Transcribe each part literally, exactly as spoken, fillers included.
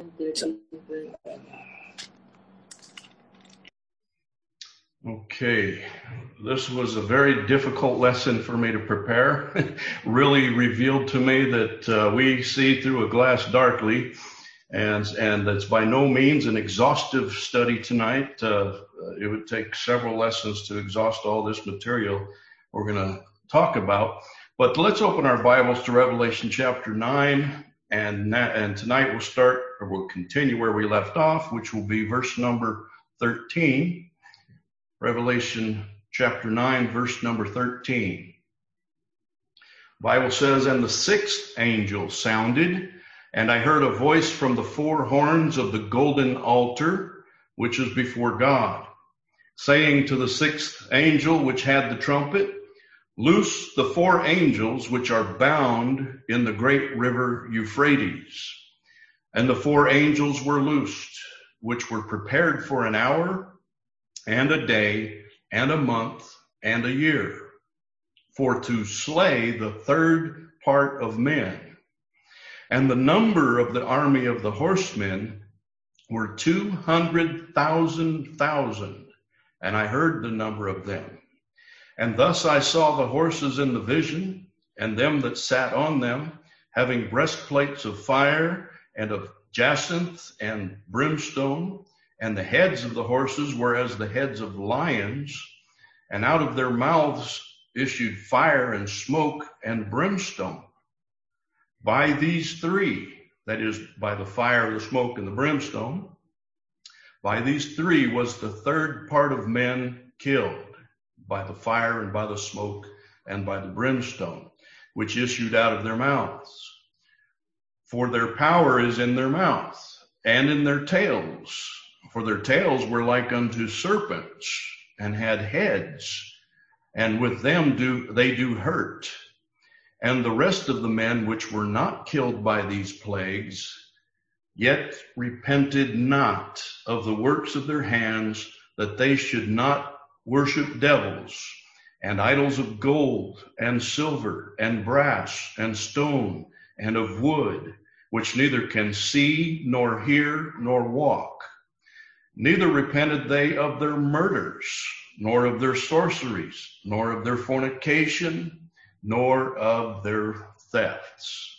Okay, this was a very difficult lesson for me to prepare. Really revealed to me that uh, we see through a glass darkly, and and it's by no means an exhaustive study tonight. Uh, it would take several lessons to exhaust all this material we're going to talk about. But let's open our Bibles to Revelation chapter nine, and and tonight we'll start, or we'll continue where we left off, which will be verse number thirteen. Revelation chapter nine, verse number thirteen. The Bible says, "And the sixth angel sounded, and I heard a voice from the four horns of the golden altar, which is before God, saying to the sixth angel which had the trumpet, Loose the four angels which are bound in the great river Euphrates. And the four angels were loosed, which were prepared for an hour, and a day, and a month, and a year, for to slay the third part of men. And the number of the army of the horsemen were two hundred thousand thousand, and I heard the number of them. And thus I saw the horses in the vision, and them that sat on them, having breastplates of fire, and of jacinth, and brimstone, and the heads of the horses were as the heads of lions, and out of their mouths issued fire and smoke and brimstone. By these three, that is, by the fire, the smoke, and the brimstone, by these three was the third part of men killed, by the fire and by the smoke and by the brimstone, which issued out of their mouths. For their power is in their mouth and in their tails. For their tails were like unto serpents, and had heads, and with them do they do hurt. And the rest of the men which were not killed by these plagues, yet repented not of the works of their hands, that they should not worship devils, and idols of gold, and silver, and brass, and stone, and of wood, which neither can see, nor hear, nor walk. Neither repented they of their murders, nor of their sorceries, nor of their fornication, nor of their thefts."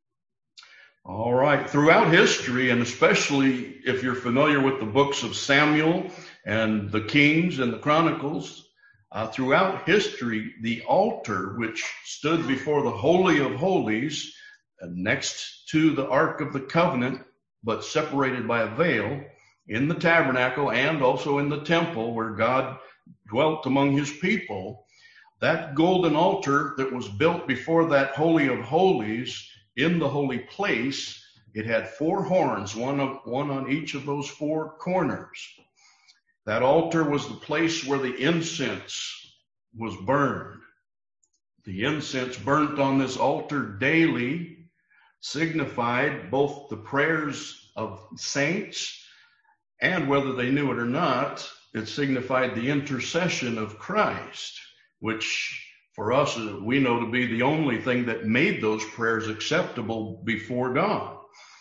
All right. Throughout history, and especially if you're familiar with the books of Samuel and the Kings and the Chronicles, uh, throughout history, the altar which stood before the Holy of Holies, uh, next to the Ark of the Covenant, but separated by a veil, in the tabernacle and also in the temple where God dwelt among his people, that golden altar that was built before that Holy of Holies in the holy place, it had four horns, one, of, one on each of those four corners. That altar was the place where the incense was burned. The incense burnt on this altar daily signified both the prayers of saints, and whether they knew it or not, it signified the intercession of Christ, which for us, we know to be the only thing that made those prayers acceptable before God.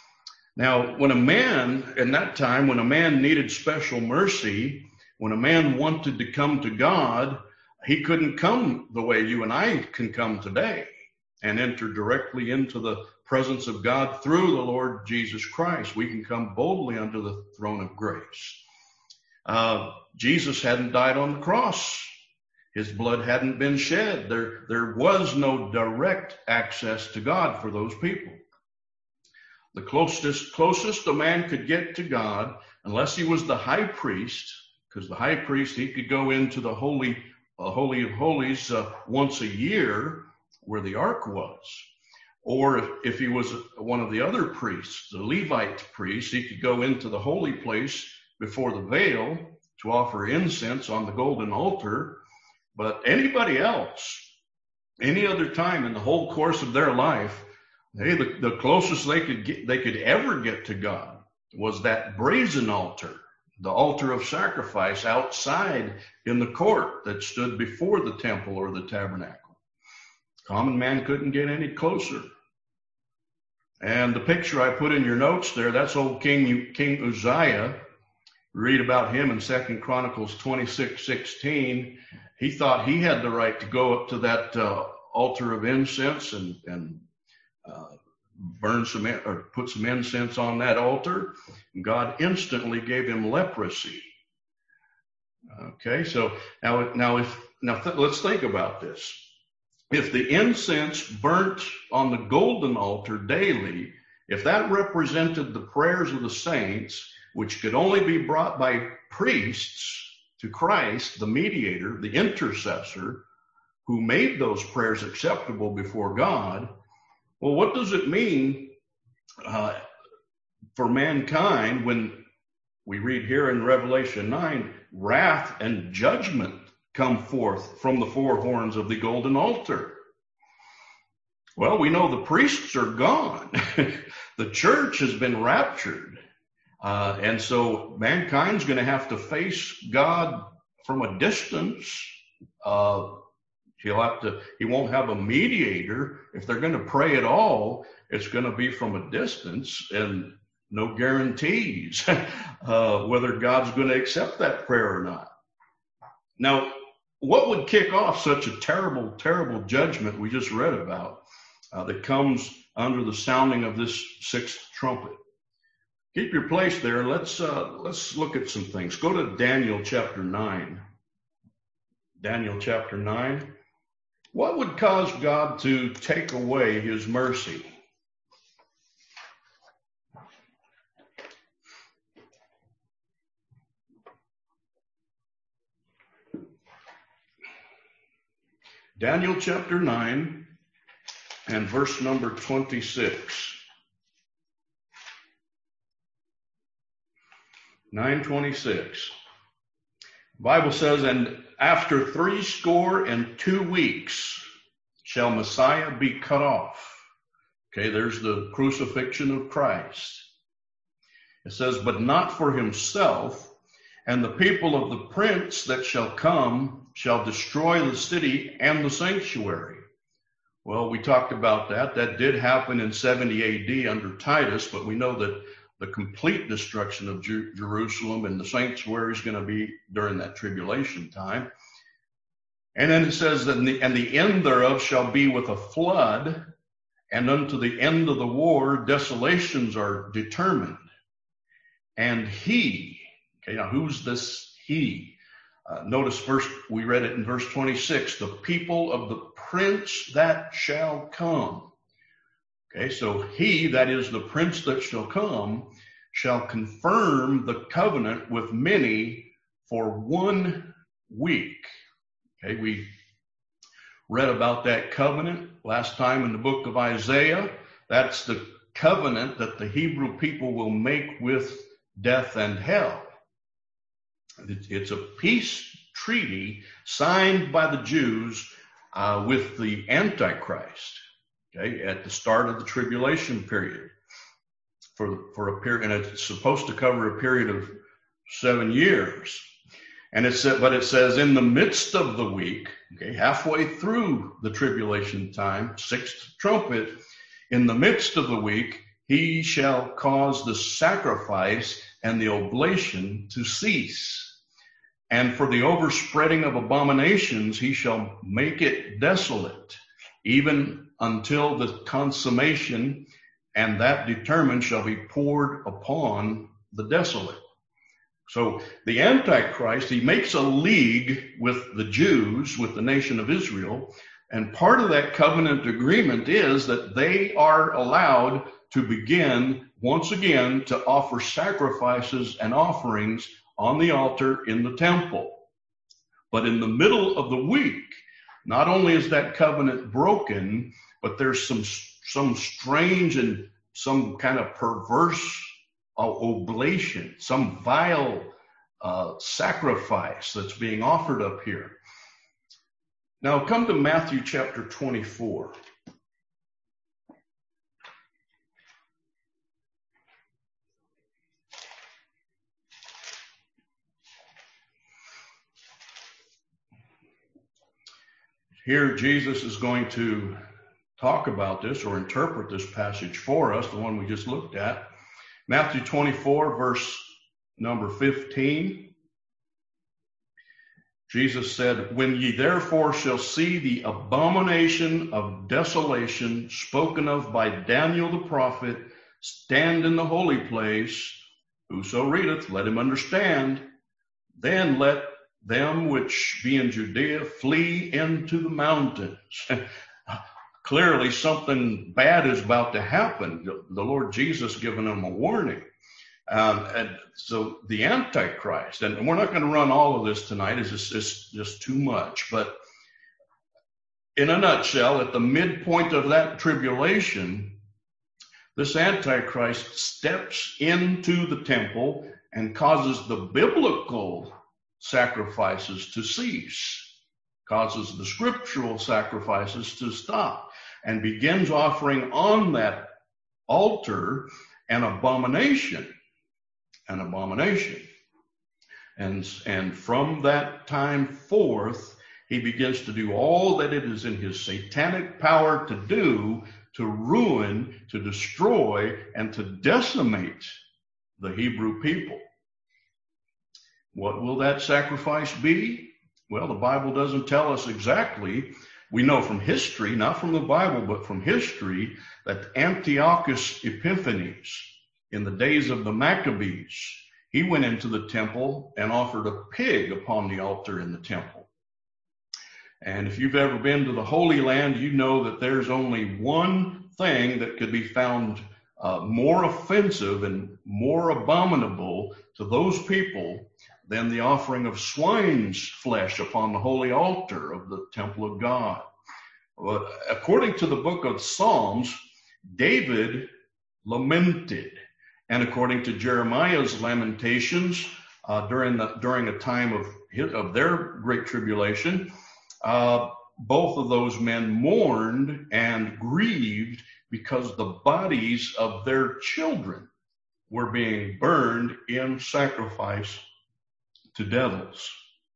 Now, when a man, in that time, when a man needed special mercy, when a man wanted to come to God, he couldn't come the way you and I can come today and enter directly into the presence of God through the Lord Jesus Christ. We can come boldly unto the throne of grace. Uh, Jesus hadn't died on the cross. His blood hadn't been shed. There, there was no direct access to God for those people. The closest, closest a man could get to God, unless he was the high priest, because the high priest, he could go into the holy, uh, holy of holies uh, once a year, where the ark was. Or if, if he was one of the other priests, the Levite priest, he could go into the holy place before the veil to offer incense on the golden altar. But anybody else, any other time in the whole course of their life, they, the, the closest they could get, they could ever get to God was that brazen altar, the altar of sacrifice outside in the court that stood before the temple or the tabernacle. Common man couldn't get any closer. And the picture I put in your notes there, that's old King King Uzziah. Read about him in Second Chronicles twenty-six sixteen. He thought he had the right to go up to that uh, altar of incense and, and uh, burn some or put some incense on that altar. God instantly gave him leprosy. Okay, so now now if now th- let's think about this. If the incense burnt on the golden altar daily, if that represented the prayers of the saints, which could only be brought by priests to Christ, the mediator, the intercessor, who made those prayers acceptable before God, well, what does it mean uh, for mankind when we read here in Revelation nine, wrath and judgment come forth from the four horns of the golden altar? Well, we know the priests are gone. The church has been raptured. Uh, and so mankind's going to have to face God from a distance. Uh, he'll have to, he won't have a mediator. If they're going to pray at all, it's going to be from a distance and no guarantees uh, whether God's going to accept that prayer or not. Now, what would kick off such a terrible, terrible judgment we just read about uh, that comes under the sounding of this sixth trumpet? Keep your place there. Let's uh, let's look at some things. Go to Daniel chapter nine. Daniel chapter nine. What would cause God to take away his mercy? Daniel chapter nine and verse number twenty-six. nine twenty-six. The Bible says, and after three score and two weeks shall Messiah be cut off. Okay, there's the crucifixion of Christ. It says, but not for himself, and the people of the prince that shall come shall destroy the city and the sanctuary. Well, we talked about that. That did happen in seventy A D under Titus, but we know that the complete destruction of Jer- Jerusalem and the sanctuary is going to be during that tribulation time. And then it says that the, and the end thereof shall be with a flood, and unto the end of the war desolations are determined. And he, okay, now who's this he? Uh, notice verse, we read it in verse twenty-six, the people of the prince that shall come. Okay, so he, that is the prince that shall come, shall confirm the covenant with many for one week. Okay, we read about that covenant last time in the book of Isaiah. That's the covenant that the Hebrew people will make with death and hell. It's a peace treaty signed by the Jews uh, with the Antichrist. Okay, at the start of the tribulation period, for for a period, and it's supposed to cover a period of seven years. And it said, but it says, in the midst of the week, okay, halfway through the tribulation time, sixth trumpet, in the midst of the week, he shall cause the sacrifice and the oblation to cease. And for the overspreading of abominations, he shall make it desolate, even until the consummation, and that determined shall be poured upon the desolate. So the Antichrist, he makes a league with the Jews, with the nation of Israel, and part of that covenant agreement is that they are allowed to begin once again to offer sacrifices and offerings on the altar in the temple. But in the middle of the week, not only is that covenant broken, but there's some some strange and some kind of perverse uh, oblation, some vile uh, sacrifice that's being offered up here. Now come to Matthew chapter twenty-four. Here Jesus is going to talk about this or interpret this passage for us, the one we just looked at. Matthew twenty-four, verse number fifteen. Jesus said, "When ye therefore shall see the abomination of desolation spoken of by Daniel the prophet stand in the holy place, whoso readeth, let him understand. Then let them which be in Judea flee into the mountains." Clearly something bad is about to happen. The Lord Jesus giving them a warning. Um, and so the Antichrist, and we're not going to run all of this tonight, it's just, it's just too much. But in a nutshell, at the midpoint of that tribulation, this Antichrist steps into the temple and causes the biblical sacrifices to cease, causes the scriptural sacrifices to stop, and begins offering on that altar an abomination. An abomination. And, and from that time forth, he begins to do all that it is in his satanic power to do to ruin, to destroy, and to decimate the Hebrew people. What will that sacrifice be? Well, the Bible doesn't tell us exactly. We know from history, not from the Bible, but from history, that Antiochus Epiphanes, in the days of the Maccabees, he went into the temple and offered a pig upon the altar in the temple. And if you've ever been to the Holy Land, you know that there's only one thing that could be found uh, more offensive and more abominable to those people than the offering of swine's flesh upon the holy altar of the temple of God. But according to the book of Psalms, David lamented. And according to Jeremiah's lamentations, uh, during the during a time of his, of their great tribulation, uh, both of those men mourned and grieved because the bodies of their children were being burned in sacrifice to devils.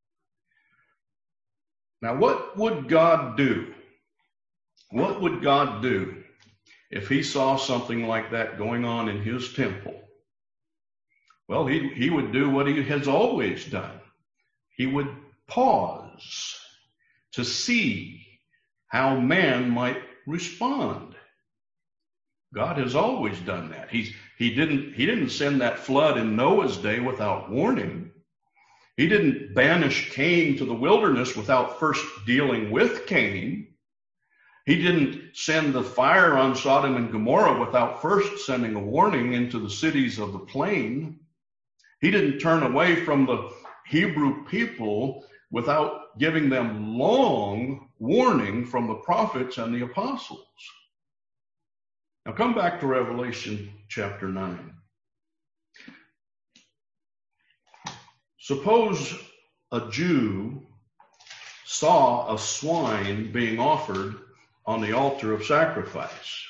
Now, what would God do? What would God do if he saw something like that going on in his temple? Well, he, he would do what he has always done. He would pause to see how man might respond. God has always done that. He's, he didn't, he didn't send that flood in Noah's day without warning. He didn't banish Cain to the wilderness without first dealing with Cain. He didn't send the fire on Sodom and Gomorrah without first sending a warning into the cities of the plain. He didn't turn away from the Hebrew people without giving them long warning from the prophets and the apostles. Now come back to Revelation chapter nine. Suppose a Jew saw a swine being offered on the altar of sacrifice.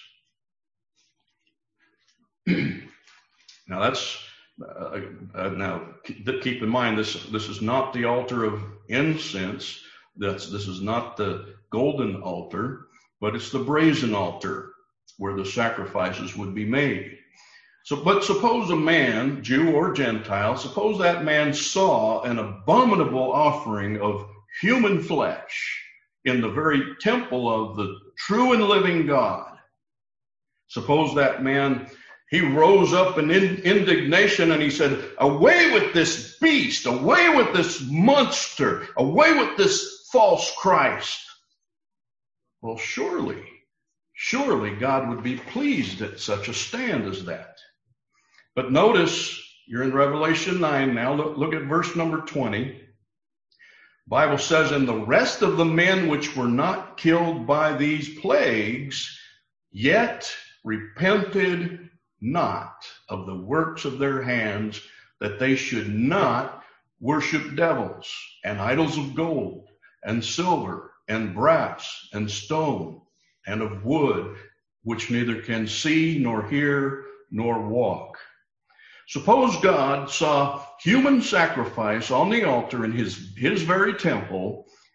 Now that's uh, uh, now keep in mind this this is not the altar of incense. That's this is not the golden altar, but it's the brazen altar where the sacrifices would be made. So, but suppose a man, Jew or Gentile, suppose that man saw an abominable offering of human flesh in the very temple of the true and living God. Suppose that man, he rose up in indignation and he said, "Away with this beast, away with this monster, away with this false Christ." Well, surely, surely God would be pleased at such a stand as that. But notice, you're in Revelation nine now, look, look at verse number twenty. Bible says, "And the rest of the men which were not killed by these plagues, yet repented not of the works of their hands, that they should not worship devils and idols of gold and silver and brass and stone and of wood, which neither can see nor hear nor walk." Suppose God saw human sacrifice on the altar in his, his very temple,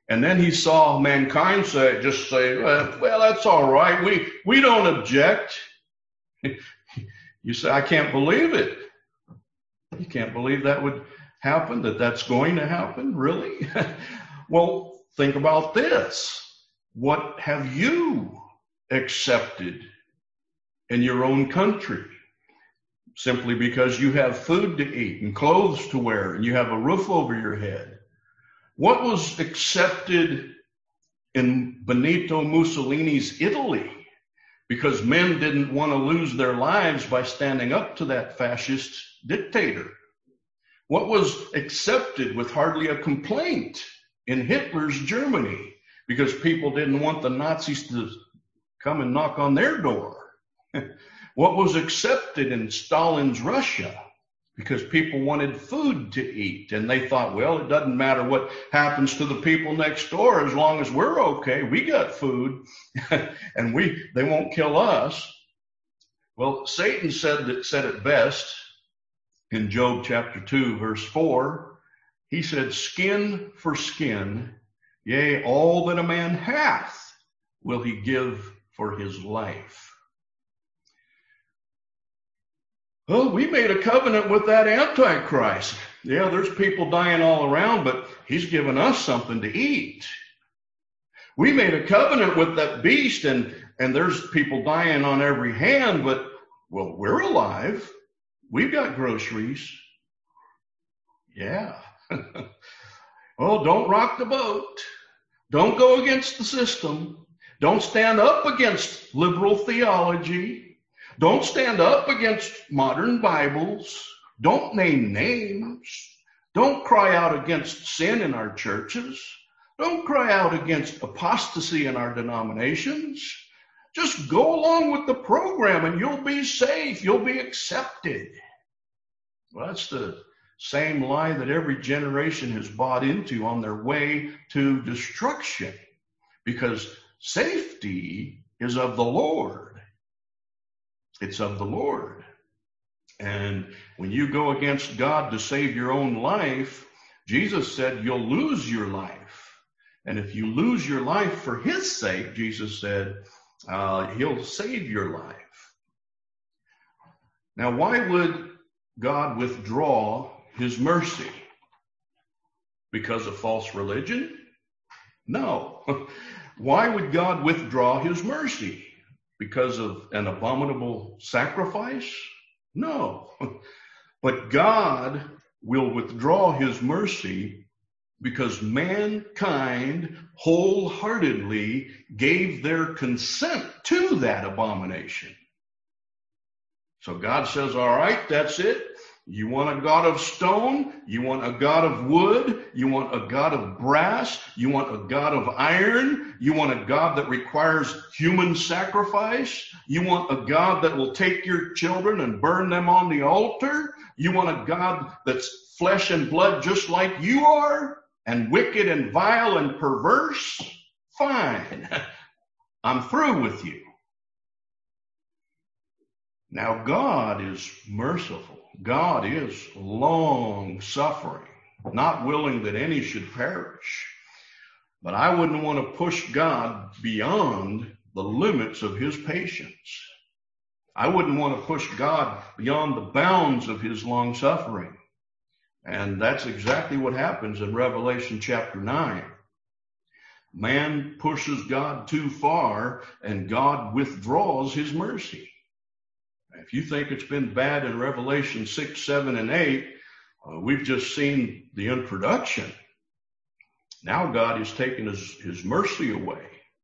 And then he saw mankind say, just say, well, well, that's all right. We, we don't object. You say, I can't believe it. You can't believe that would happen, that that's going to happen? Really? Well, think about this. What have you accepted in your own country? Simply because you have food to eat and clothes to wear and you have a roof over your head. What was accepted in Benito Mussolini's Italy? Because men didn't want to lose their lives by standing up to that fascist dictator. What was accepted with hardly a complaint in Hitler's Germany? Because people didn't want the Nazis to come and knock on their door. What was accepted in Stalin's Russia? Because people wanted food to eat, and they thought, well, it doesn't matter what happens to the people next door as long as we're okay. We got food, and we they won't kill us. Well, Satan said that said it best in Job chapter two, verse four. He said, "Skin for skin, yea, all that a man hath will he give for his life." Well, we made a covenant with that Antichrist. Yeah, there's people dying all around, but he's given us something to eat. We made a covenant with that beast, and, and there's people dying on every hand, but, well, we're alive. We've got groceries. Yeah. Well, don't rock the boat. Don't go against the system. Don't stand up against liberal theology. Don't stand up against modern Bibles. Don't name names. Don't cry out against sin in our churches. Don't cry out against apostasy in our denominations. Just go along with the program and you'll be safe. You'll be accepted. Well, that's the same lie that every generation has bought into on their way to destruction, because safety is of the Lord. It's of the Lord. And when you go against God to save your own life, Jesus said you'll lose your life. And if you lose your life for his sake, Jesus said, uh, he'll save your life. Now, why would God withdraw his mercy? Because of false religion? No. Why would God withdraw his mercy? Because of an abominable sacrifice? No. But God will withdraw his mercy because mankind wholeheartedly gave their consent to that abomination. So God says, all right, that's it. You want a God of stone? You want a God of wood? You want a God of brass? You want a God of iron? You want a God that requires human sacrifice? You want a God that will take your children and burn them on the altar? You want a God that's flesh and blood just like you are, and wicked and vile and perverse? Fine. I'm through with you. Now, God is merciful. God is long-suffering, not willing that any should perish. But I wouldn't want to push God beyond the limits of his patience. I wouldn't want to push God beyond the bounds of his long-suffering. And that's exactly what happens in Revelation chapter nine. Man pushes God too far, and God withdraws his mercy. If you think it's been bad in Revelation six, seven, and eight, uh, we've just seen the introduction. Now God is taking his, his mercy away.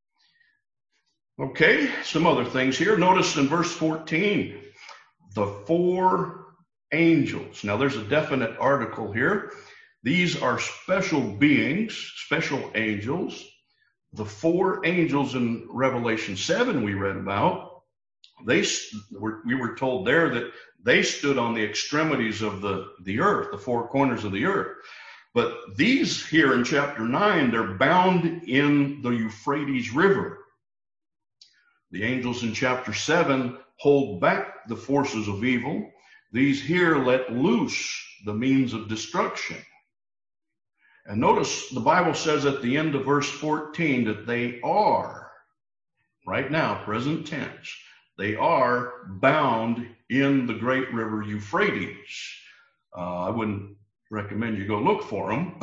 Okay, some other things here. Notice in verse fourteen, the four angels. Now there's a definite article here. These are special beings, special angels. The four angels in Revelation seven we read about, They were, we were told there that they stood on the extremities of the, the earth, the four corners of the earth. But these here in chapter nine, they're bound in the Euphrates River. The angels in chapter seven hold back the forces of evil. These here let loose the means of destruction. And notice the Bible says at the end of verse fourteen that they are, right now, present tense, they are bound in the great river Euphrates. Uh, I wouldn't recommend you go look for them.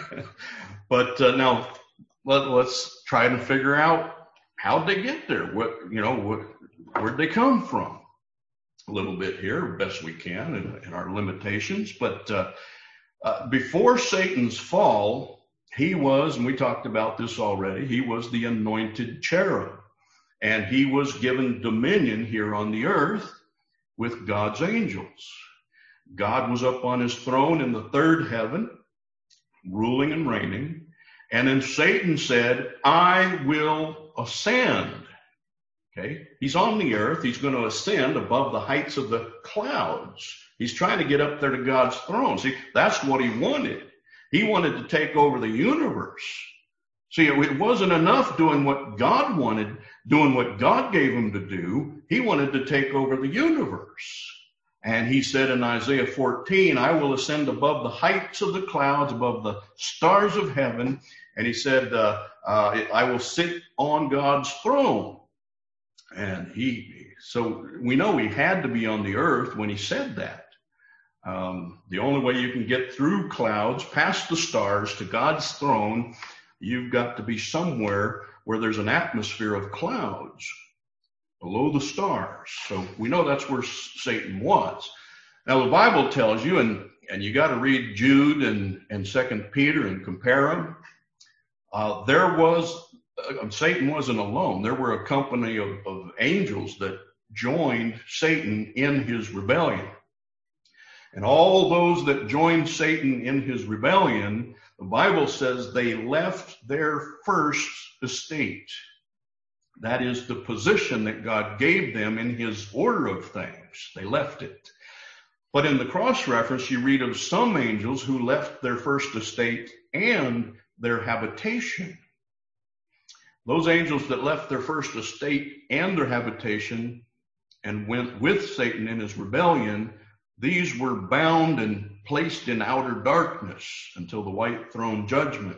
But uh, now let, let's try to figure out how'd they get there? What, you know, what, where'd they come from? A little bit here, best we can in, in our limitations. But uh, uh, before Satan's fall, he was, and we talked about this already, he was the anointed cherub. And he was given dominion here on the earth with God's angels. God was up on his throne in the third heaven, ruling and reigning. And then Satan said, I will ascend. Okay, he's on the earth. He's going to ascend above the heights of the clouds. He's trying to get up there to God's throne. See, that's what he wanted. He wanted to take over the universe. See, it wasn't enough doing what God wanted, doing what God gave him to do. He wanted to take over the universe. And he said in Isaiah fourteen, I will ascend above the heights of the clouds, above the stars of heaven. And he said, uh, uh, I will sit on God's throne. And he, so we know he had to be on the earth when he said that. Um, the only way you can get through clouds, past the stars, to God's throne, you've got to be somewhere where there's an atmosphere of clouds below the stars. So we know that's where Satan was. Now the Bible tells you, and, and you got to read Jude and, and Second Peter and compare them. Uh, there was, uh, Satan wasn't alone. There were a company of, of angels that joined Satan in his rebellion. And all those that joined Satan in his rebellion, the Bible says they left their first estate. That is the position that God gave them in his order of things. They left it. But in the cross reference, you read of some angels who left their first estate and their habitation. Those angels that left their first estate and their habitation and went with Satan in his rebellion, these were bound and placed in outer darkness until the white throne judgment.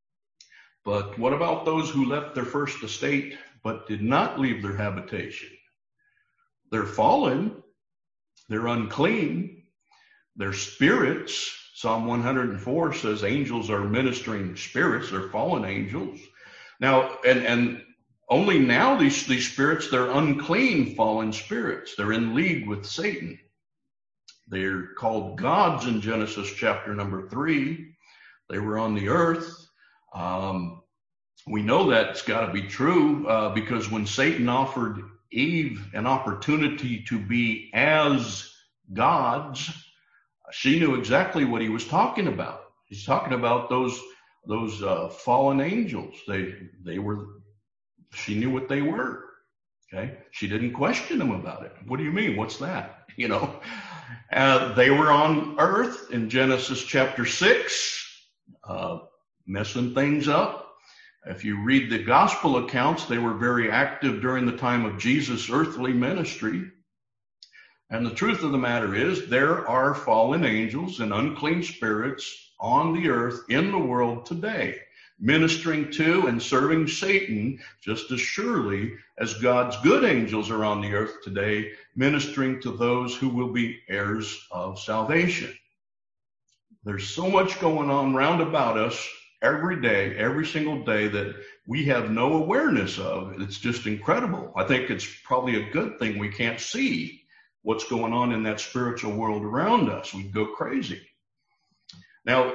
But what about those who left their first estate but did not leave their habitation? They're fallen. They're unclean. They're spirits. Psalm one hundred four says angels are ministering spirits. They're fallen angels. Now, and, and only now these, these spirits, they're unclean fallen spirits. They're in league with Satan. They're called gods in Genesis chapter number three. They were on the earth. Um, we know that's got to be true uh, because when Satan offered Eve an opportunity to be as gods, she knew exactly what he was talking about. He's talking about those those uh, fallen angels. They they were. She knew what they were. Okay, she didn't question him about it. What do you mean? What's that? You know, uh, they were on earth in Genesis chapter six, uh, messing things up. If you read the gospel accounts, they were very active during the time of Jesus' earthly ministry. And the truth of the matter is there are fallen angels and unclean spirits on the earth in the world today, ministering to and serving Satan just as surely as God's good angels are on the earth today, ministering to those who will be heirs of salvation. There's so much going on round about us every day, every single day that we have no awareness of. It's just incredible. I think it's probably a good thing we can't see what's going on in that spiritual world around us. We'd go crazy. Now,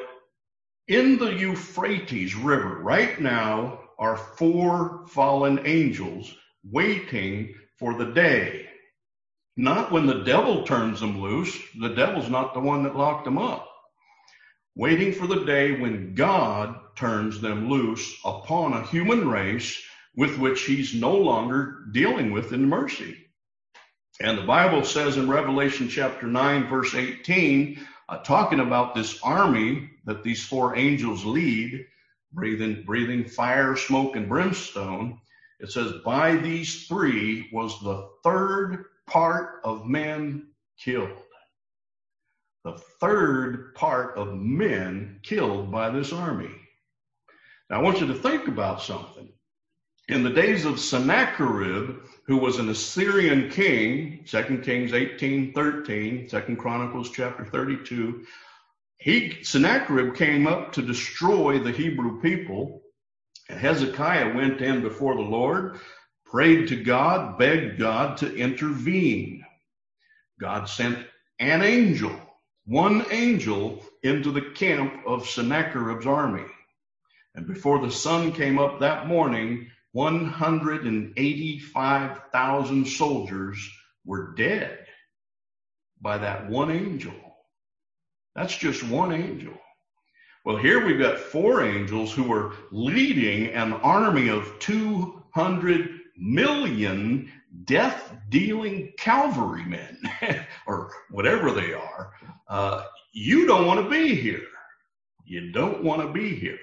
in the Euphrates River right now are four fallen angels waiting for the day. Not when the devil turns them loose. The devil's not the one that locked them up. Waiting for the day when God turns them loose upon a human race with which he's no longer dealing with in mercy. And the Bible says in Revelation chapter nine, verse eighteen, uh, talking about this army that these four angels lead, breathing, breathing fire, smoke, and brimstone, it says, by these three was the third part of men killed. the third part of men killed by this army. Now, I want you to think about something. In the days of Sennacherib, who was an Assyrian king, Second Kings eighteen thirteen, Second Chronicles chapter thirty-two, he, Sennacherib came up to destroy the Hebrew people. And Hezekiah went in before the Lord, prayed to God, begged God to intervene. God sent an angel, one angel, into the camp of Sennacherib's army. And before the sun came up that morning, one hundred eighty-five thousand soldiers were dead by that one angel. That's just one angel. Well, here we've got four angels who are leading an army of two hundred million death-dealing cavalrymen, or whatever they are. Uh, you don't want to be here. You don't want to be here.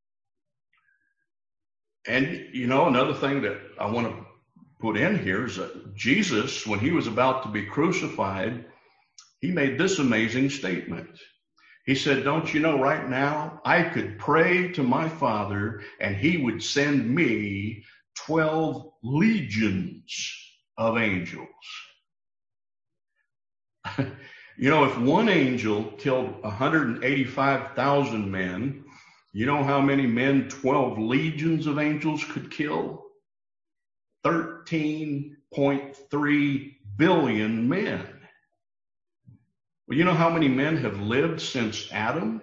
And, you know, another thing that I want to put in here is that Jesus, when he was about to be crucified, he made this amazing statement. He said, don't you know right now, I could pray to my Father and he would send me twelve legions of angels. You know, if one angel killed one hundred eighty-five thousand men, you know how many men twelve legions of angels could kill? thirteen point three billion men. Well, you know how many men have lived since Adam?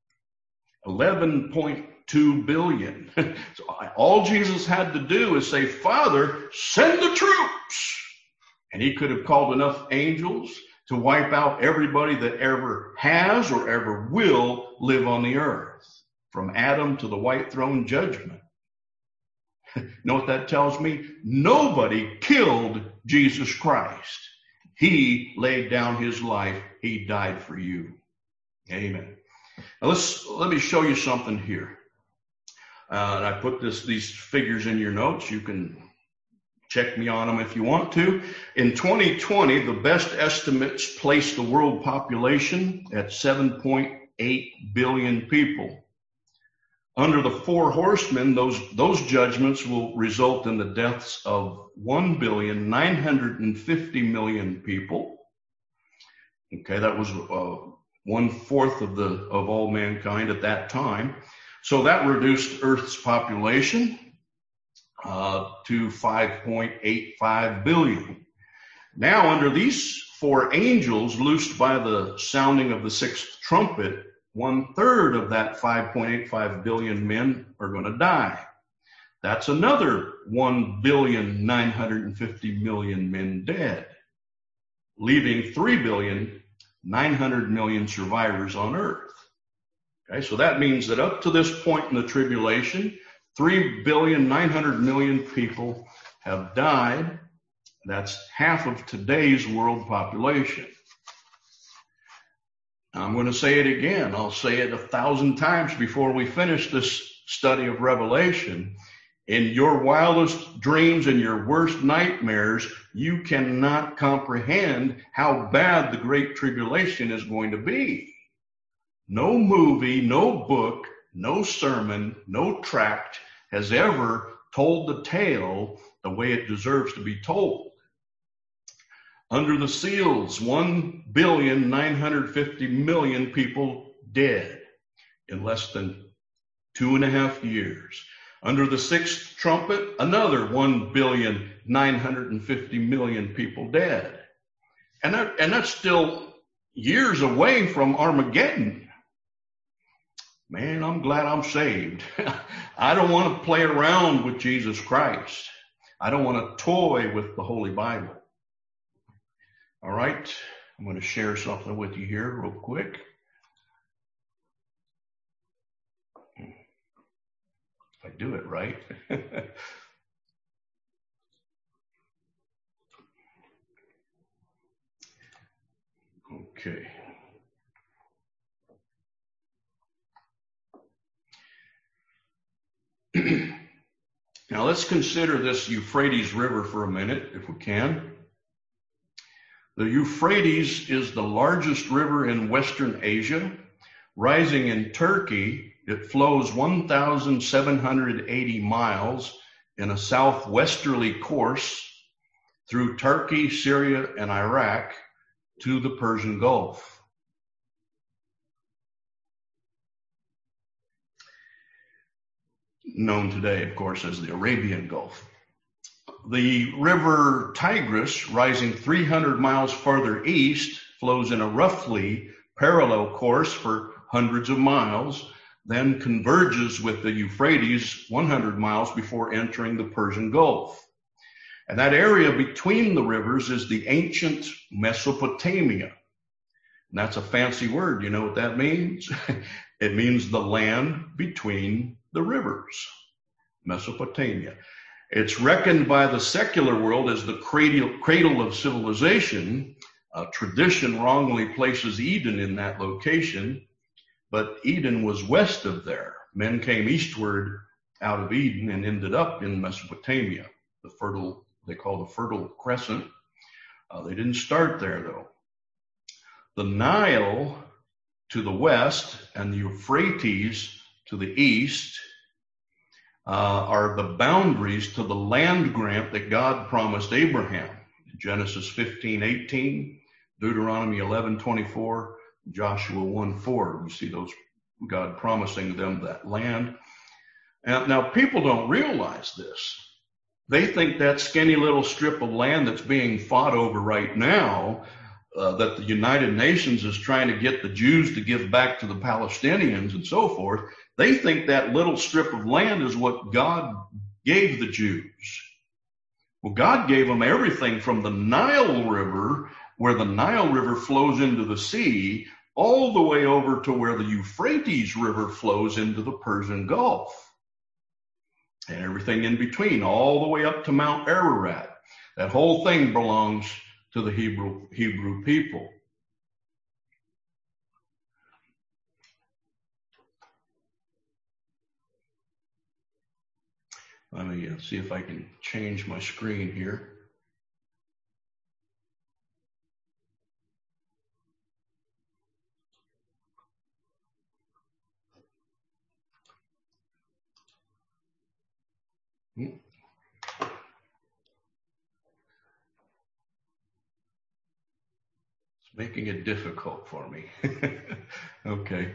eleven point two billion. So all Jesus had to do is say, Father, send the troops. And he could have called enough angels to wipe out everybody that ever has or ever will live on the earth, from Adam to the white throne judgment. You know what that tells me? Nobody killed Jesus Christ. He laid down his life. He died for you. Amen. Now let's, let me show you something here. Uh, and I put this, these figures in your notes. You can check me on them if you want to. In twenty twenty, the best estimates place the world population at seven point eight billion people. Under the four horsemen, those, those judgments will result in the deaths of one billion nine hundred fifty million people. Okay, that was uh, one fourth of the of all mankind at that time. So that reduced Earth's population uh, to five point eight five billion. Now, under these four angels loosed by the sounding of the sixth trumpet, one third of that five point eight five billion men are going to die. That's another one billion nine hundred fifty million men dead, leaving three billion nine hundred million survivors on earth. Okay, so that means that up to this point in the tribulation, three billion nine hundred million people have died. That's half of today's world population. I'm going to say it again. I'll say it a thousand times before we finish this study of Revelation. In your wildest dreams and your worst nightmares, you cannot comprehend how bad the Great Tribulation is going to be. No movie, no book, no sermon, no tract has ever told the tale the way it deserves to be told. Under the seals, one billion nine hundred fifty million people dead in less than two and a half years. Under the sixth trumpet, another one billion nine hundred fifty million people dead. And that, and that's still years away from Armageddon. Man, I'm glad I'm saved. I don't want to play around with Jesus Christ. I don't want to toy with the Holy Bible. All right, I'm going to share something with you here real quick. If I do it right. Okay. Now let's consider this Euphrates River for a minute, if we can. The Euphrates is the largest river in Western Asia. Rising in Turkey, it flows one thousand seven hundred eighty miles in a southwesterly course through Turkey, Syria, and Iraq to the Persian Gulf. Known today, of course, as the Arabian Gulf. The river Tigris, rising three hundred miles farther east, flows in a roughly parallel course for hundreds of miles, then converges with the Euphrates one hundred miles before entering the Persian Gulf. And that area between the rivers is the ancient Mesopotamia. And that's a fancy word. You know what that means? It means the land between the rivers. Mesopotamia. It's reckoned by the secular world as the cradle, cradle of civilization. Uh, tradition wrongly places Eden in that location, but Eden was west of there. Men came eastward out of Eden and ended up in Mesopotamia, the fertile, they call the Fertile Crescent. Uh, they didn't start there, though. The Nile to the west and the Euphrates to the east Uh, are the boundaries to the land grant that God promised Abraham. Genesis fifteen eighteen, Deuteronomy eleven twenty-four, Joshua one four. You see those, God promising them that land. And now people don't realize this. They think that skinny little strip of land that's being fought over right now, uh, that the United Nations is trying to get the Jews to give back to the Palestinians and so forth, they think that little strip of land is what God gave the Jews. Well, God gave them everything from the Nile River, where the Nile River flows into the sea, all the way over to where the Euphrates River flows into the Persian Gulf. And everything in between, all the way up to Mount Ararat. That whole thing belongs to the Hebrew, Hebrew people. Let me uh, see if I can change my screen here. Hmm. It's making it difficult for me. Okay.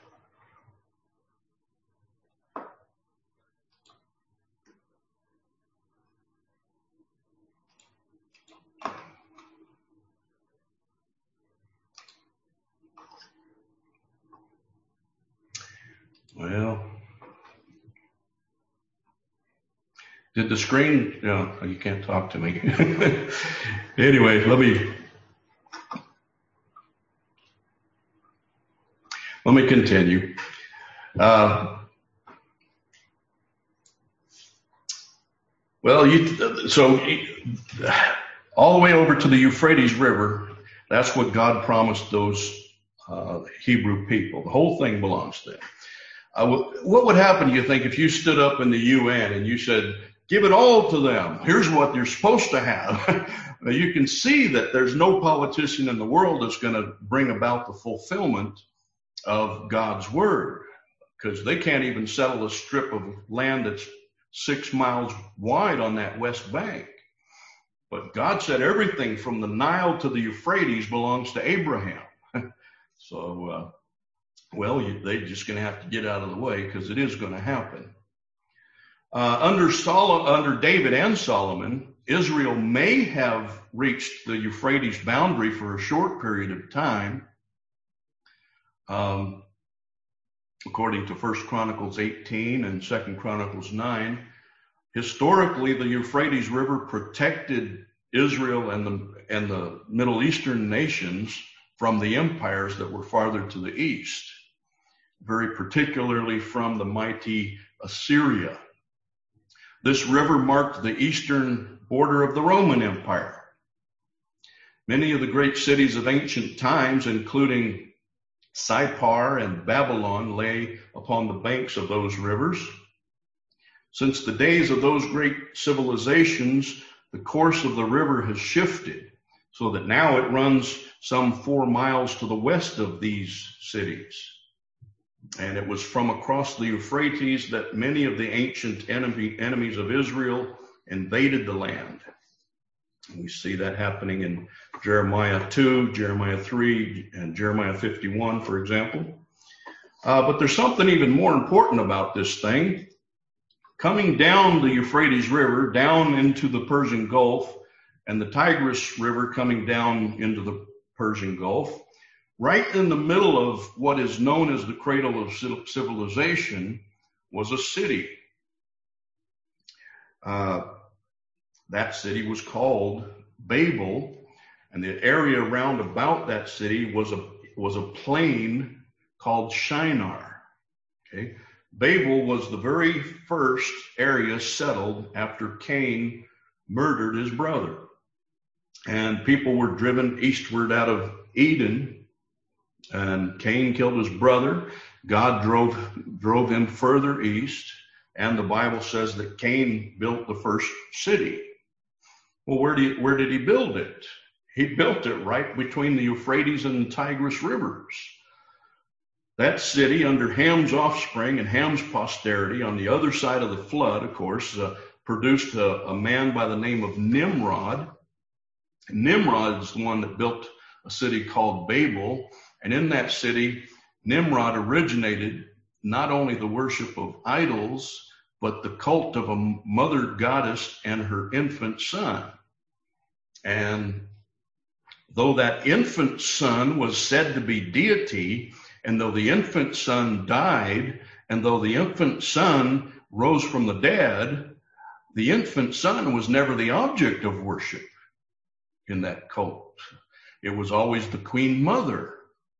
Well, did the screen, no, you can't talk to me. Anyway, let me, let me continue. Uh, well, you, so all the way over to the Euphrates River, that's what God promised those uh, Hebrew people. The whole thing belongs to them. Uh, what would happen, do you think, if you stood up in the U N and you said, give it all to them. Here's what you're supposed to have. You can see that there's no politician in the world that's going to bring about the fulfillment of God's word, because they can't even settle a strip of land that's six miles wide on that west bank. But God said everything from the Nile to the Euphrates belongs to Abraham. So, uh, well, you, they're just going to have to get out of the way, because it is going to happen. Uh, under Sol- under David and Solomon, Israel may have reached the Euphrates boundary for a short period of time. Um, according to First Chronicles eighteen and Second Chronicles nine, historically the Euphrates River protected Israel and the and the Middle Eastern nations from the empires that were farther to the east, very particularly from the mighty Assyria. This river marked the eastern border of the Roman Empire. Many of the great cities of ancient times, including Sippar and Babylon, lay upon the banks of those rivers. Since the days of those great civilizations, the course of the river has shifted. so that now it runs some four miles to the west of these cities. And it was from across the Euphrates that many of the ancient enemy, enemies of Israel invaded the land. We see that happening in Jeremiah two, Jeremiah three, and Jeremiah fifty-one, for example. Uh, but there's something even more important about this thing. Coming down the Euphrates River, down into the Persian Gulf, and the Tigris River coming down into the Persian Gulf, right in the middle of what is known as the cradle of civilization was a city. Uh, that city was called Babel, and the area round about that city was a was a plain called Shinar. Okay, Babel was the very first area settled after Cain murdered his brother, and people were driven eastward out of Eden. And Cain killed his brother. God drove drove him further east, and the Bible says that Cain built the first city. Well, where did he, where did he build it? He built it right between the Euphrates and the Tigris rivers. That city, under Ham's offspring and Ham's posterity, on the other side of the flood, of course, uh, produced a, a man by the name of Nimrod. Nimrod is the one that built a city called Babel. And in that city, Nimrod originated not only the worship of idols, but the cult of a mother goddess and her infant son. And though that infant son was said to be deity, and though the infant son died, and though the infant son rose from the dead, the infant son was never the object of worship in that cult. It was always the queen mother.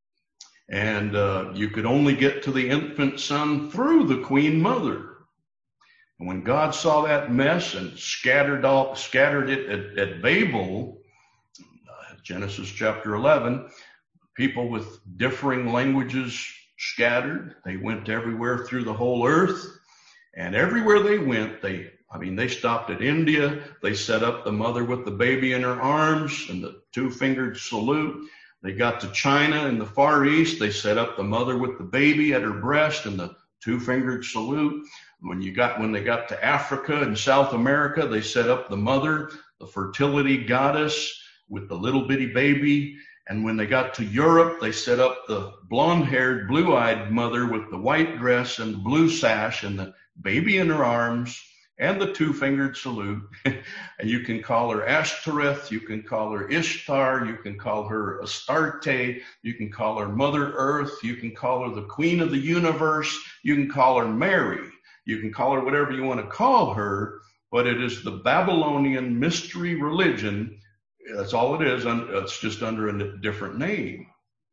And uh, you could only get to the infant son through the queen mother. And when God saw that mess and scattered all, scattered it at, at Babel, uh, Genesis chapter eleven, people with differing languages scattered. They went everywhere through the whole earth. And everywhere they went, they, I mean, they stopped at India. They set up the mother with the baby in her arms and the two-fingered salute. They got to China in the Far East. They set up the mother with the baby at her breast and the two-fingered salute. When you got, when they got to Africa and South America, they set up the mother, the fertility goddess with the little bitty baby. And when they got to Europe, they set up the blonde-haired, blue-eyed mother with the white dress and the blue sash and the baby in her arms and the two-fingered salute. And you can call her Ashtoreth, you can call her Ishtar, you can call her Astarte, you can call her Mother Earth, you can call her the Queen of the Universe, you can call her Mary, you can call her whatever you want to call her, but it is the Babylonian mystery religion. That's all it is. It's just under a different name.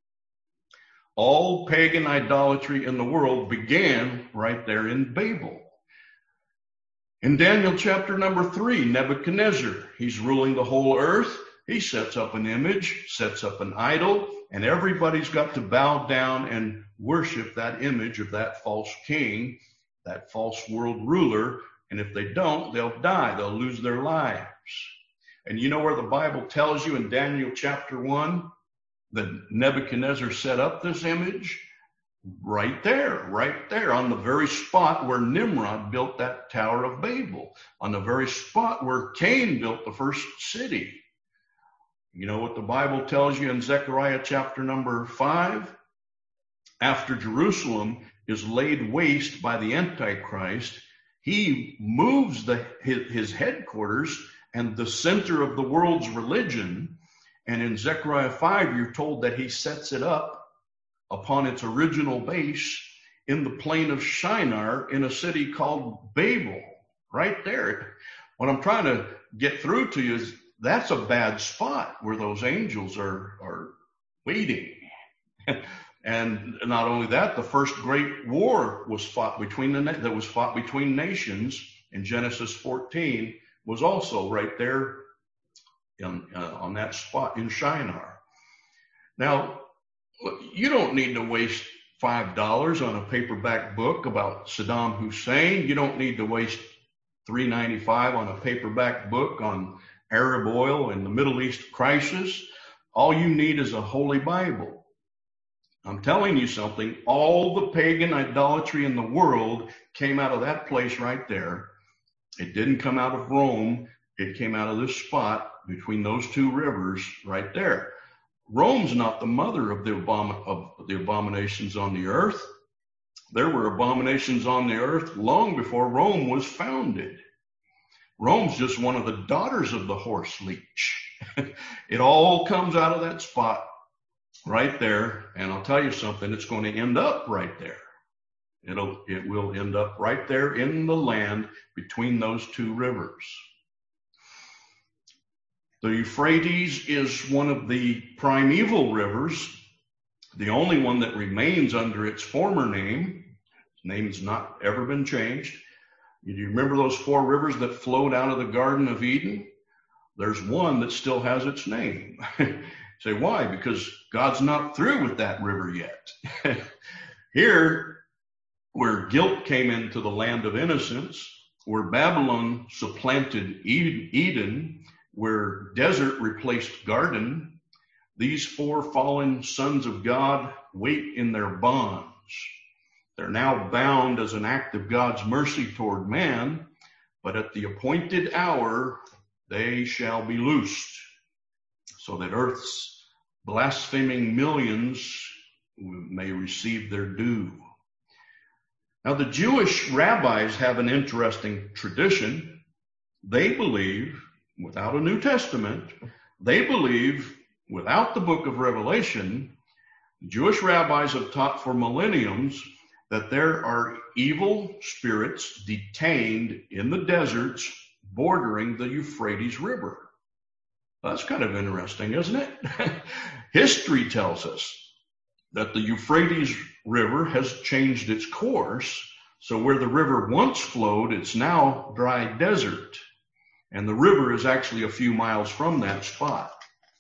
All pagan idolatry in the world began right there in Babel. In Daniel chapter number three, Nebuchadnezzar, he's ruling the whole earth. He sets up an image, sets up an idol, and everybody's got to bow down and worship that image of that false king, that false world ruler. And if they don't, they'll die. They'll lose their lives. And you know where the Bible tells you in Daniel chapter one that Nebuchadnezzar set up this image? Right there, right there, on the very spot where Nimrod built that Tower of Babel, on the very spot where Cain built the first city. You know what the Bible tells you in Zechariah chapter number five? After Jerusalem is laid waste by the Antichrist, he moves the, his, his headquarters and the center of the world's religion. And in Zechariah five, you're told that he sets it up upon its original base in the plain of Shinar in a city called Babel, right there. What I'm trying to get through to you is that's a bad spot where those angels are, are waiting. And not only that, the first great war was fought between the, that was fought between nations in Genesis fourteen was also right there in, uh, on that spot in Shinar. Now, you don't need to waste five dollars on a paperback book about Saddam Hussein. You don't need to waste three ninety-five on a paperback book on Arab oil and the Middle East crisis. All you need is a holy Bible. I'm telling you something, all the pagan idolatry in the world came out of that place right there. It didn't come out of Rome. It came out of this spot between those two rivers right there. Rome's not the mother of the, abom- of the abominations on the earth. There were abominations on the earth long before Rome was founded. Rome's just one of the daughters of the horse leech. It all comes out of that spot right there. And I'll tell you something, it's going to end up right there. It'll, it will end up right there in the land between those two rivers. The Euphrates is one of the primeval rivers, the only one that remains under its former name. Its name's not ever been changed. Do you remember those four rivers that flowed out of the Garden of Eden? There's one that still has its name. Say, why? Because God's not through with that river yet. Here, where guilt came into the land of innocence, where Babylon supplanted Eden, where desert replaced garden, these four fallen sons of God wait in their bonds. They're now bound as an act of God's mercy toward man, but at the appointed hour, they shall be loosed, so that earth's blaspheming millions may receive their due. Now, the Jewish rabbis have an interesting tradition. They believe, without a New Testament, they believe, without the book of Revelation, Jewish rabbis have taught for millenniums that there are evil spirits detained in the deserts bordering the Euphrates River. That's kind of interesting, isn't it? History tells us that the Euphrates River has changed its course. So where the river once flowed, it's now dry desert. And the river is actually a few miles from that spot.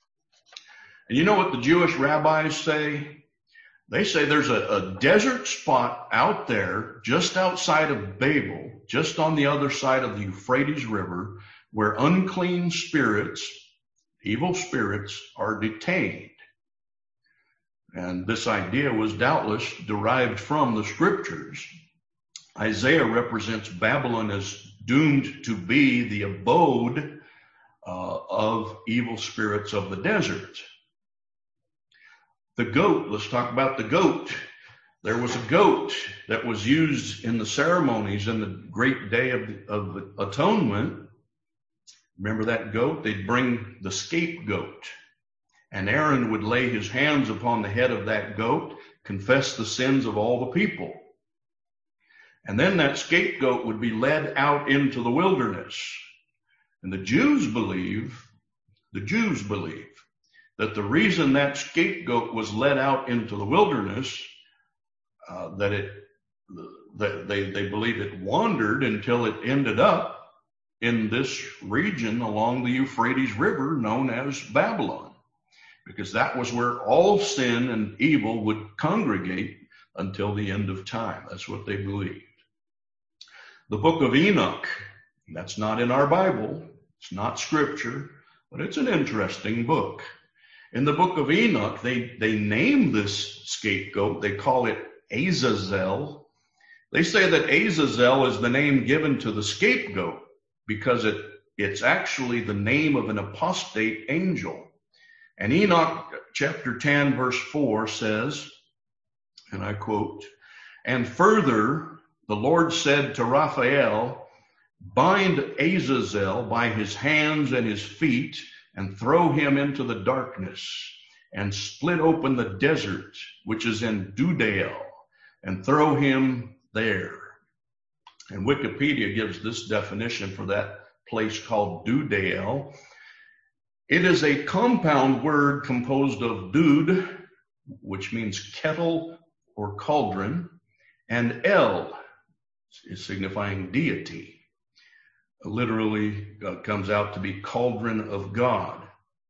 And you know what the Jewish rabbis say? They say there's a, a desert spot out there just outside of Babel, just on the other side of the Euphrates River, where unclean spirits, evil spirits, are detained. And this idea was doubtless derived from the scriptures. Isaiah represents Babylon as doomed to be the abode uh, of evil spirits of the desert. The goat, let's talk about the goat. There was a goat that was used in the ceremonies in the great day of, of atonement. Remember that goat? They'd bring the scapegoat, and Aaron would lay his hands upon the head of that goat, confess the sins of all the people. And then that scapegoat would be led out into the wilderness. And the Jews believe, the Jews believe that the reason that scapegoat was led out into the wilderness, uh, that it, that they, they believe it wandered until it ended up in this region along the Euphrates River known as Babylon, because that was where all sin and evil would congregate until the end of time. That's what they believed. The book of Enoch, that's not in our Bible, it's not scripture, but it's an interesting book. In the book of Enoch, they, they name this scapegoat. They call it Azazel. They say that Azazel is the name given to the scapegoat because it, it's actually the name of an apostate angel. And Enoch chapter ten verse four says, and I quote, "And further, the Lord said to Raphael, bind Azazel by his hands and his feet, and throw him into the darkness, and split open the desert, which is in Dudael, and throw him there." And Wikipedia gives this definition for that place called Dudael. It is a compound word composed of dud, which means kettle or cauldron, and el, is signifying deity. Literally uh, comes out to be cauldron of God.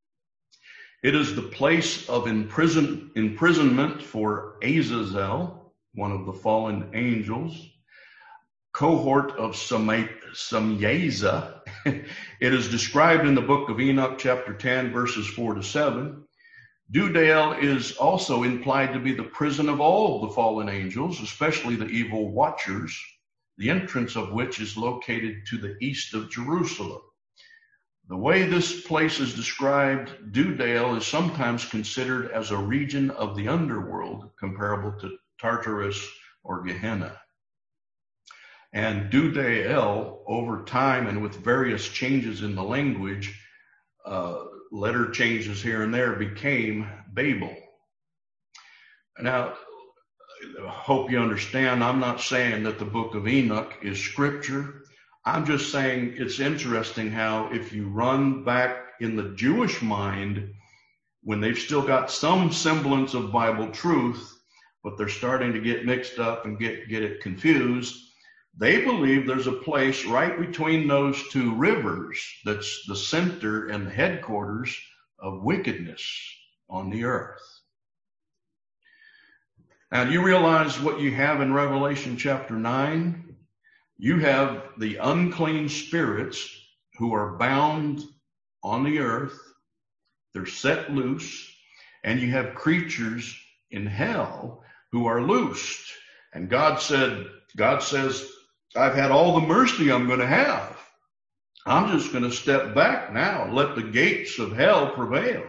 It is the place of imprison, imprisonment for Azazel, one of the fallen angels. cohort of Samyaza. It is described in the book of Enoch, chapter ten, verses four to seven. Dudale is also implied to be the prison of all the fallen angels, especially the evil watchers, the entrance of which is located to the east of Jerusalem. The way this place is described, Dudale is sometimes considered as a region of the underworld, comparable to Tartarus or Gehenna. And Dudale, over time and with various changes in the language, uh, letter changes here and there, became Babel. Now, I hope you understand, I'm not saying that the book of Enoch is scripture. I'm just saying it's interesting how if you run back in the Jewish mind, when they've still got some semblance of Bible truth, but they're starting to get mixed up and get, get it confused, they believe there's a place right between those two rivers that's the center and the headquarters of wickedness on the earth. Now, do you realize what you have in Revelation chapter nine? You have the unclean spirits who are bound on the earth. They're set loose. And you have creatures in hell who are loosed. And God said, God says, I've had all the mercy I'm going to have. I'm just going to step back now and let the gates of hell prevail.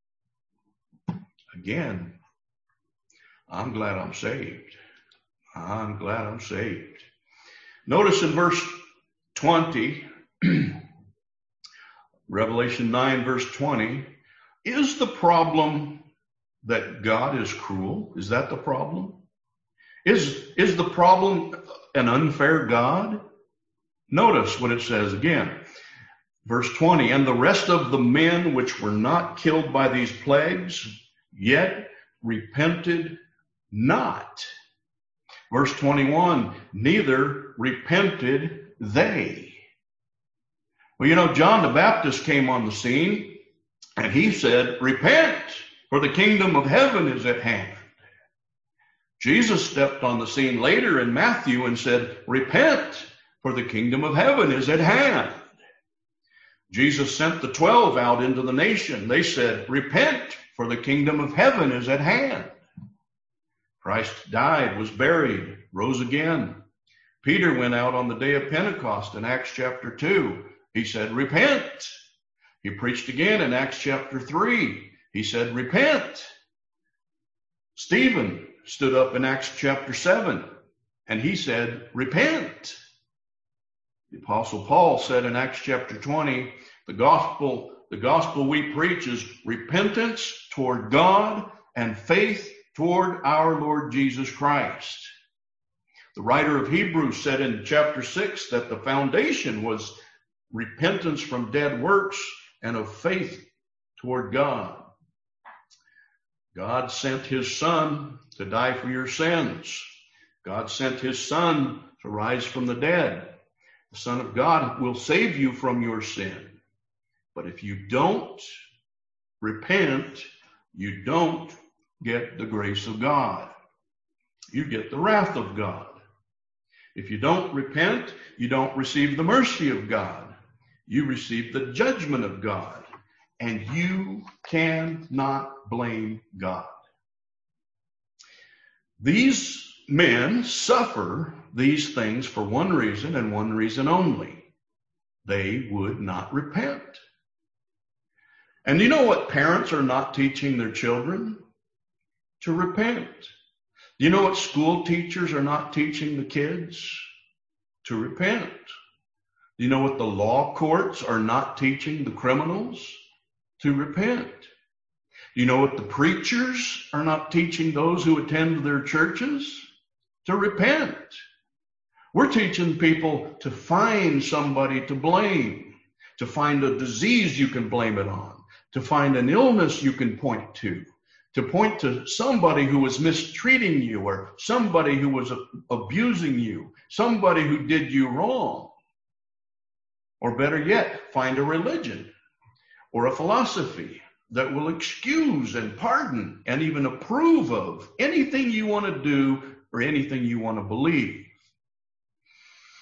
Again, I'm glad I'm saved. I'm glad I'm saved. Notice in verse twenty, Revelation nine, verse twenty, is the problem that God is cruel? Is that the problem? Is, is the problem an unfair God? Notice what it says again. Verse twenty, and the rest of the men which were not killed by these plagues, yet repented not. Verse twenty-one, neither repented they. Well, you know, John the Baptist came on the scene and he said, repent, for the kingdom of heaven is at hand. Jesus stepped on the scene later in Matthew and said, repent, for the kingdom of heaven is at hand. Jesus sent the twelve out into the nation. They said, repent, for the kingdom of heaven is at hand. Christ died, was buried, rose again. Peter went out on the day of Pentecost in Acts chapter two. He said, repent. He preached again in Acts chapter three. He said, repent. Stephen stood up in Acts chapter seven and he said, repent. The Apostle Paul said in Acts chapter twenty, the gospel, the gospel we preach is repentance toward God and faith toward our Lord Jesus Christ. The writer of Hebrews said in chapter six that the foundation was repentance from dead works and of faith toward God. God sent his son to die for your sins. God sent his son to rise from the dead. The Son of God will save you from your sin. But if you don't repent, you don't get the grace of God. You get the wrath of God. If you don't repent, you don't receive the mercy of God. You receive the judgment of God. And you cannot blame God. These men suffer these things for one reason and one reason only. They would not repent. And you know what parents are not teaching their children? To repent. Do you know what school teachers are not teaching the kids? To repent. Do you know what the law courts are not teaching the criminals? To repent. Do you know what the preachers are not teaching those who attend their churches? To repent. We're teaching people to find somebody to blame, to find a disease you can blame it on, to find an illness you can point to, to point to somebody who was mistreating you or somebody who was abusing you, somebody who did you wrong. Or better yet, find a religion or a philosophy that will excuse and pardon and even approve of anything you want to do or anything you want to believe.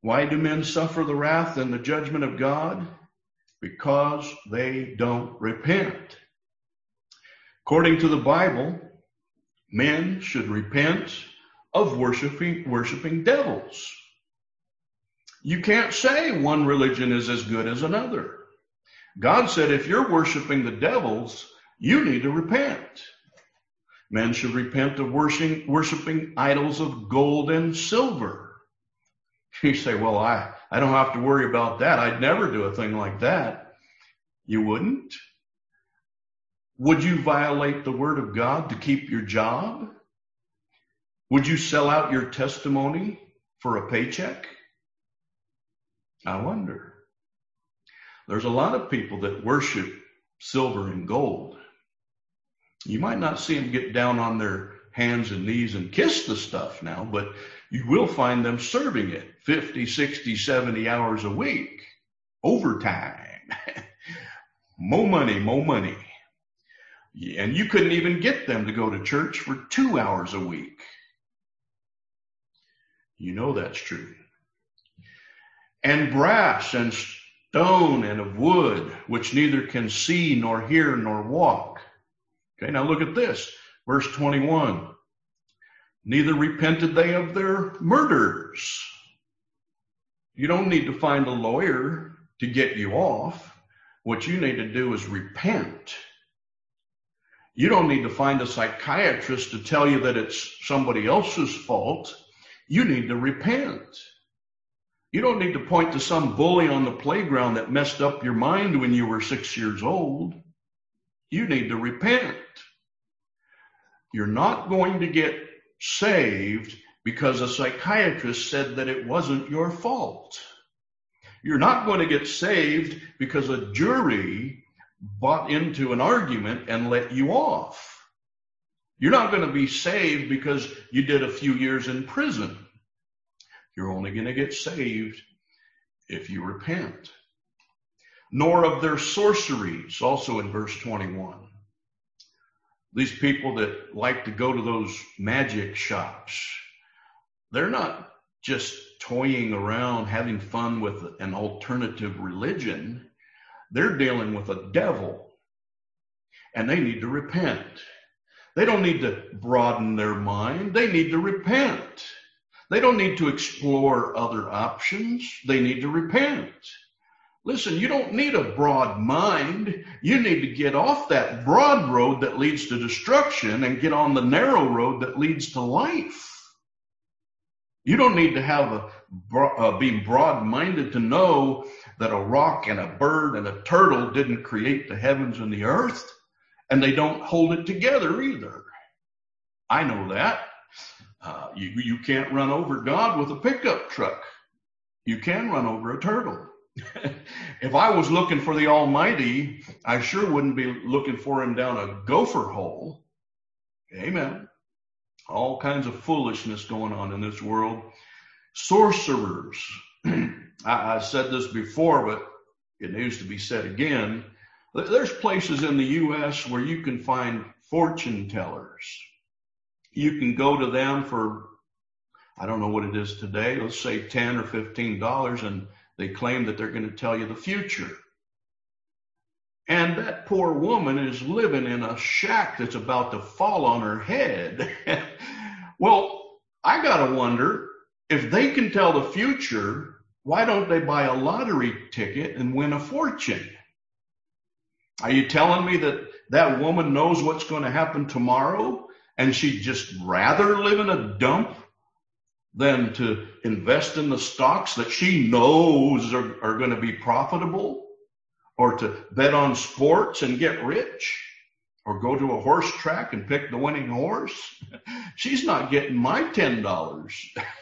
Why do men suffer the wrath and the judgment of God? Because they don't repent. According to the Bible, men should repent of worshiping, worshiping devils. You can't say one religion is as good as another. God said if you're worshiping the devils, you need to repent. Men should repent of worshiping, worshiping idols of gold and silver. You say, well, I, I don't have to worry about that. I'd never do a thing like that. You wouldn't? Would you violate the word of God to keep your job? Would you sell out your testimony for a paycheck? I wonder. There's a lot of people that worship silver and gold. You might not see them get down on their hands and knees and kiss the stuff now, but you will find them serving it fifty, sixty, seventy hours a week. Overtime. More money, more money. And you couldn't even get them to go to church for two hours a week. You know that's true. And brass and stone and of wood, which neither can see nor hear nor walk. Okay, now look at this. Verse twenty-one. Neither repented they of their murders. You don't need to find a lawyer to get you off. What you need to do is repent. You don't need to find a psychiatrist to tell you that it's somebody else's fault. You need to repent. You don't need to point to some bully on the playground that messed up your mind when you were six years old. You need to repent. You're not going to get saved because a psychiatrist said that it wasn't your fault. You're not going to get saved because a jury bought into an argument and let you off. You're not going to be saved because you did a few years in prison. You're only going to get saved if you repent. Nor of their sorceries, also in verse twenty-one. These people that like to go to those magic shops, they're not just toying around, having fun with an alternative religion. They're dealing with a devil, and they need to repent. They don't need to broaden their mind. They need to repent. They don't need to explore other options. They need to repent. Listen, you don't need a broad mind. You need to get off that broad road that leads to destruction and get on the narrow road that leads to life. You don't need to have a uh, be broad-minded to know that a rock and a bird and a turtle didn't create the heavens and the earth, and they don't hold it together either. I know that. Uh, you, you can't run over God with a pickup truck. You can run over a turtle. If I was looking for the Almighty, I sure wouldn't be looking for him down a gopher hole. Amen. All kinds of foolishness going on in this world. Sorcerers. I, I said this before, but it needs to be said again. There's places in the U S where you can find fortune tellers. You can go to them for, I don't know what it is today, let's say ten or fifteen dollars, and they claim that they're going to tell you the future. And that poor woman is living in a shack that's about to fall on her head. Well, I got to wonder, if they can tell the future, why don't they buy a lottery ticket and win a fortune? Are you telling me that that woman knows what's going to happen tomorrow, and she'd just rather live in a dump than to invest in the stocks that she knows are, are going to be profitable, or to bet on sports and get rich, or go to a horse track and pick the winning horse? She's not getting my ten dollars.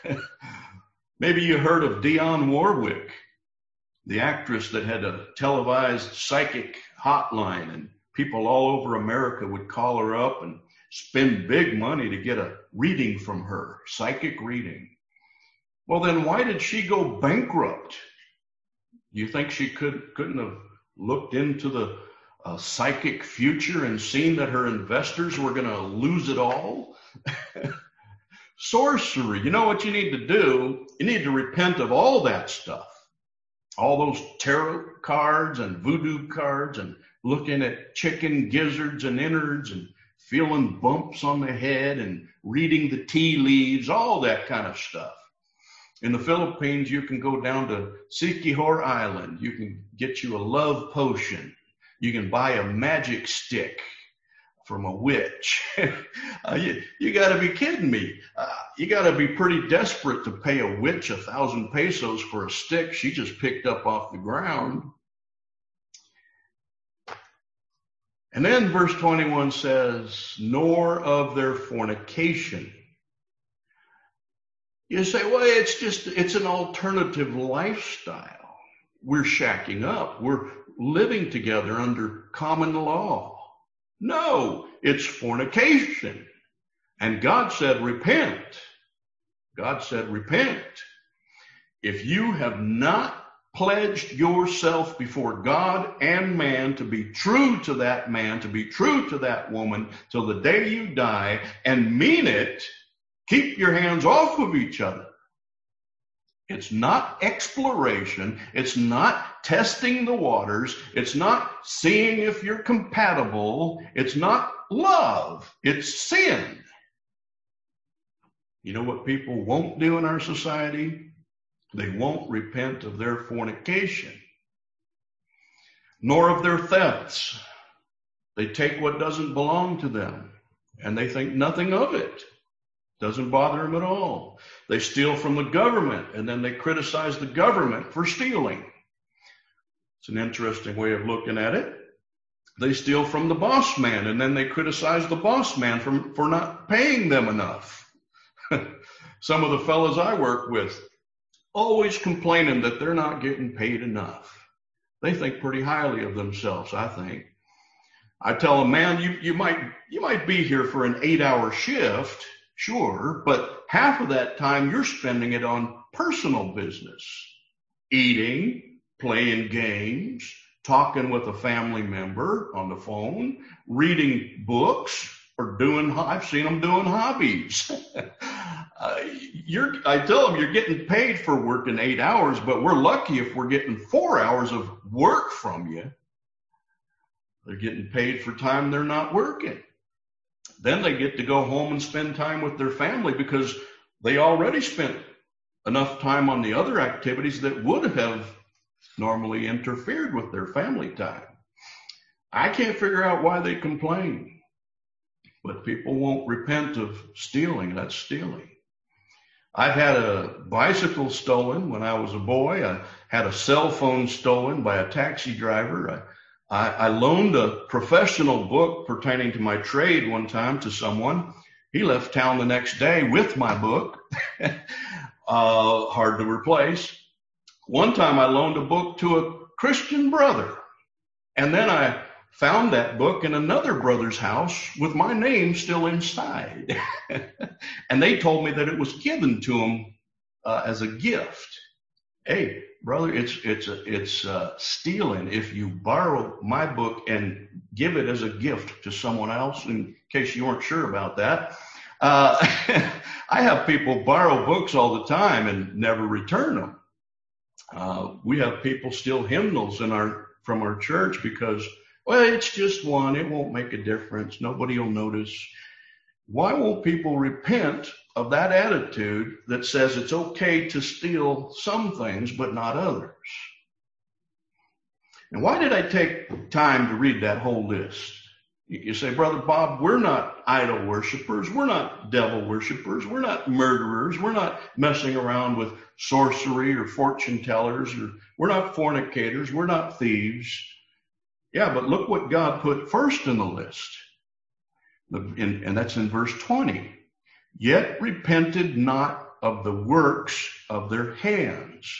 Maybe you heard of Dionne Warwick, the actress that had a televised psychic hotline, and people all over America would call her up and spend big money to get a reading from her, psychic reading. Well, then why did she go bankrupt? You think she could, couldn't have looked into the uh, psychic future and seen that her investors were going to lose it all? sorcery. You know what you need to do? You need to repent of all that stuff. All those tarot cards and voodoo cards and looking at chicken gizzards and innards and feeling bumps on the head and reading the tea leaves, all that kind of stuff. In the Philippines, you can go down to Siquijor Island. You can get you a love potion. You can buy a magic stick from a witch. uh, you you got to be kidding me. Uh, you got to be pretty desperate to pay a witch a thousand pesos for a stick she just picked up off the ground. And then verse twenty-one says, nor of their fornication. You say, well, it's just, it's an alternative lifestyle. We're shacking up. We're living together under common law. No, it's fornication. And God said, repent. God said, repent. If you have not pledged yourself before God and man to be true to that man, to be true to that woman till the day you die, and mean it, keep your hands off of each other. It's not exploration. It's not testing the waters. It's not seeing if you're compatible. It's not love. It's sin. You know what people won't do in our society? They won't repent of their fornication, nor of their thefts. They take what doesn't belong to them, and they think nothing of it. Doesn't bother them at all. They steal from the government, and then they criticize the government for stealing. It's an interesting way of looking at it. They steal from the boss man, and then they criticize the boss man for, for not paying them enough. Some of the fellows I work with always complaining that they're not getting paid enough. They think pretty highly of themselves, I think. I tell them, man, you, you might you might be here for an eight-hour shift, sure, but half of that time you're spending it on personal business, eating, playing games, talking with a family member on the phone, reading books, or doing, I've seen them doing hobbies. uh, you're, I tell them you're getting paid for working eight hours, but we're lucky if we're getting four hours of work from you. They're getting paid for time they're not working. Then they get to go home and spend time with their family because they already spent enough time on the other activities that would have normally interfered with their family time. I can't figure out why they complain. But people won't repent of stealing. That's stealing. I've had a bicycle stolen when I was a boy. I had a cell phone stolen by a taxi driver. I, I, I loaned a professional book pertaining to my trade one time to someone. He left town the next day with my book. uh, hard to replace. One time I loaned a book to a Christian brother. And then I found that book in another brother's house with my name still inside. And they told me that it was given to him uh, as a gift. Hey, brother, it's it's a, it's uh, stealing if you borrow my book and give it as a gift to someone else, in case you weren't sure about that. Uh, I have people borrow books all the time and never return them. Uh, we have people steal hymnals in our from our church because, well, it's just one. It won't make a difference. Nobody will notice. Why won't people repent of that attitude that says it's okay to steal some things but not others? And why did I take time to read that whole list? You say, Brother Bob, we're not idol worshipers. We're not devil worshipers. We're not murderers. We're not messing around with sorcery or fortune tellers. Or we're not fornicators. We're not thieves. Yeah, but look what God put first in the list. In, and that's in verse twenty. Yet repented not of the works of their hands.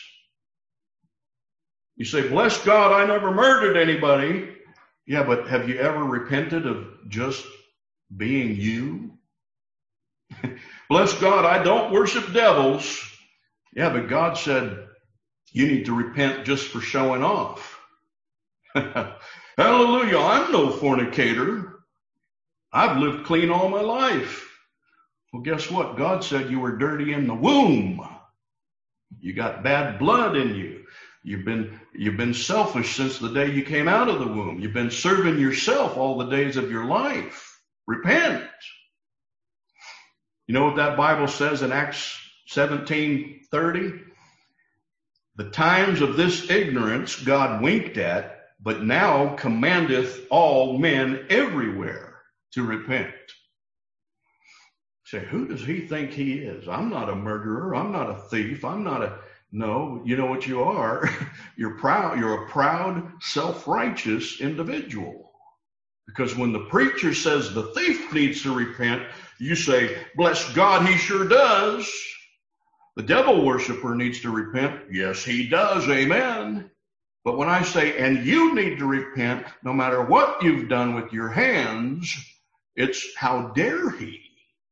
You say, bless God, I never murdered anybody. Yeah, but have you ever repented of just being you? Bless God, I don't worship devils. Yeah, but God said you need to repent just for showing off. Hallelujah, I'm no fornicator. I've lived clean all my life. Well, guess what? God said you were dirty in the womb. You got bad blood in you. You've been, you've been selfish since the day you came out of the womb. You've been serving yourself all the days of your life. Repent. You know what that Bible says in Acts seventeen thirty? The times of this ignorance God winked at, but now commandeth all men everywhere to repent. Say, who does he think he is? I'm not a murderer. I'm not a thief. I'm not a, no, you know what you are? You're proud. You're a proud, self-righteous individual. Because when the preacher says the thief needs to repent, you say, bless God, he sure does. The devil worshiper needs to repent. Yes, he does. Amen. But when I say, and you need to repent, no matter what you've done with your hands, it's how dare he?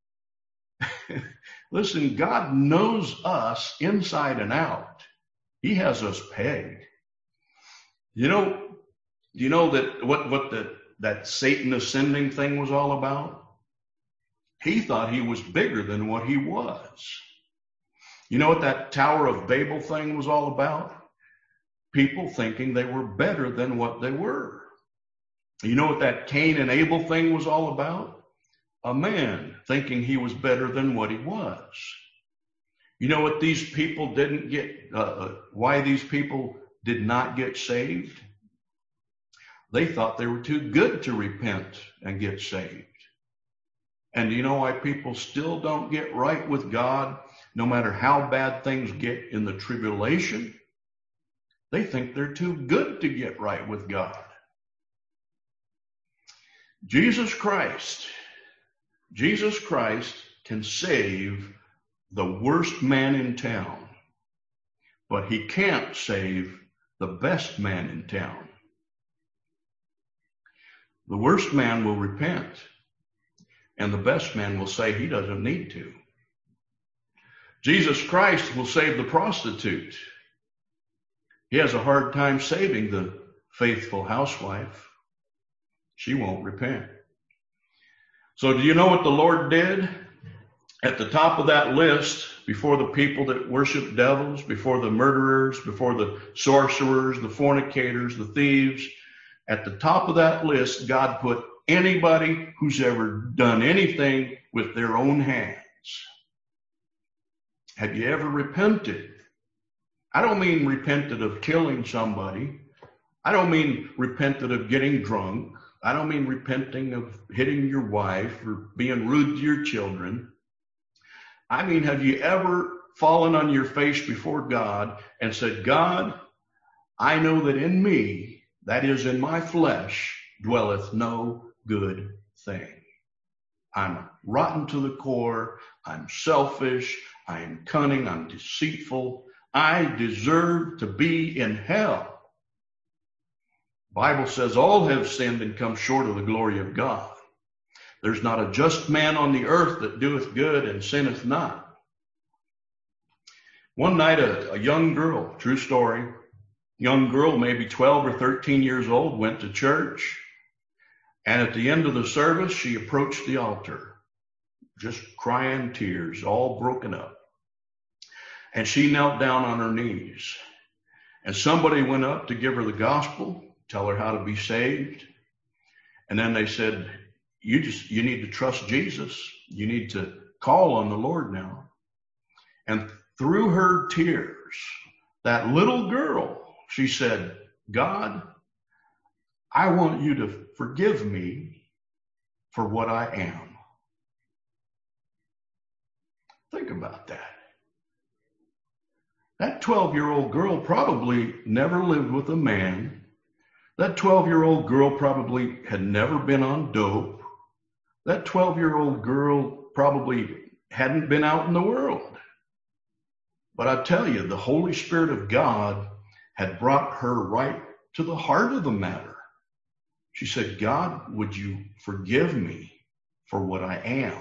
Listen, God knows us inside and out. He has us pegged. You know, do you know that what, what the, that Satan ascending thing was all about? He thought he was bigger than what he was. You know what that Tower of Babel thing was all about? People thinking they were better than what they were. You know what that Cain and Abel thing was all about? A man thinking he was better than what he was. You know what these people didn't get, uh, why these people did not get saved? They thought they were too good to repent and get saved. And you know why people still don't get right with God, no matter how bad things get in the tribulation? They think they're too good to get right with God. Jesus Christ, Jesus Christ can save the worst man in town, but he can't save the best man in town. The worst man will repent, and the best man will say he doesn't need to. Jesus Christ will save the prostitute. He has a hard time saving the faithful housewife. She won't repent. So do you know what the Lord did? At the top of that list, before the people that worship devils, before the murderers, before the sorcerers, the fornicators, the thieves, at the top of that list, God put anybody who's ever done anything with their own hands. Have you ever repented? I don't mean repented of killing somebody. I don't mean repented of getting drunk. I don't mean repenting of hitting your wife or being rude to your children. I mean, have you ever fallen on your face before God and said, God, I know that in me, that is in my flesh, dwelleth no good thing. I'm rotten to the core. I'm selfish. I am cunning. I'm deceitful. I deserve to be in hell. The Bible says all have sinned and come short of the glory of God. There's not a just man on the earth that doeth good and sinneth not. One night, a, a young girl, true story, young girl, maybe twelve or thirteen years old, went to church. And at the end of the service, she approached the altar, just crying tears, all broken up. And she knelt down on her knees. And somebody went up to give her the gospel, tell her how to be saved. And then they said, you just, you need to trust Jesus. You need to call on the Lord now. And through her tears, that little girl, she said, God, I want you to forgive me for what I am. Think about that. That twelve-year-old girl probably never lived with a man. That twelve-year-old girl probably had never been on dope. That twelve-year-old girl probably hadn't been out in the world. But I tell you, the Holy Spirit of God had brought her right to the heart of the matter. She said, God, would you forgive me for what I am?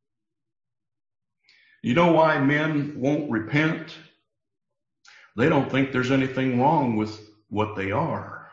You know why men won't repent? They don't think there's anything wrong with what they are.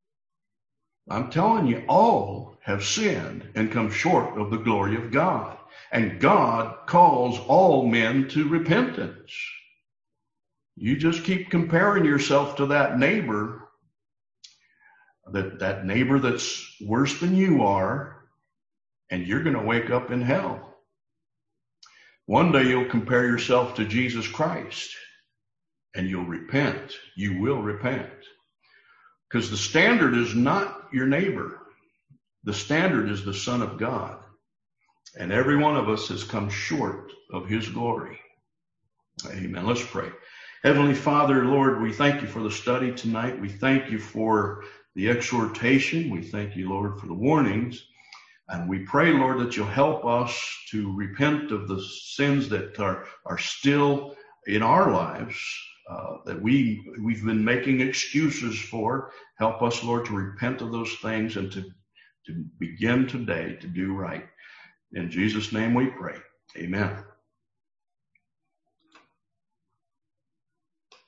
I'm telling you, all have sinned and come short of the glory of God. And God calls all men to repentance. You just keep comparing yourself to that neighbor, that, that neighbor that's worse than you are, and you're going to wake up in hell. One day you'll compare yourself to Jesus Christ, and you'll repent. You will repent. Because the standard is not your neighbor. The standard is the Son of God. And every one of us has come short of his glory. Amen. Let's pray. Heavenly Father, Lord, we thank you for the study tonight. We thank you for the exhortation. We thank you, Lord, for the warnings. And we pray, Lord, that you'll help us to repent of the sins that are, are still in our lives, uh, that we, we've been making excuses for. Help us, Lord, to repent of those things and to, to begin today to do right. In Jesus' name we pray. Amen.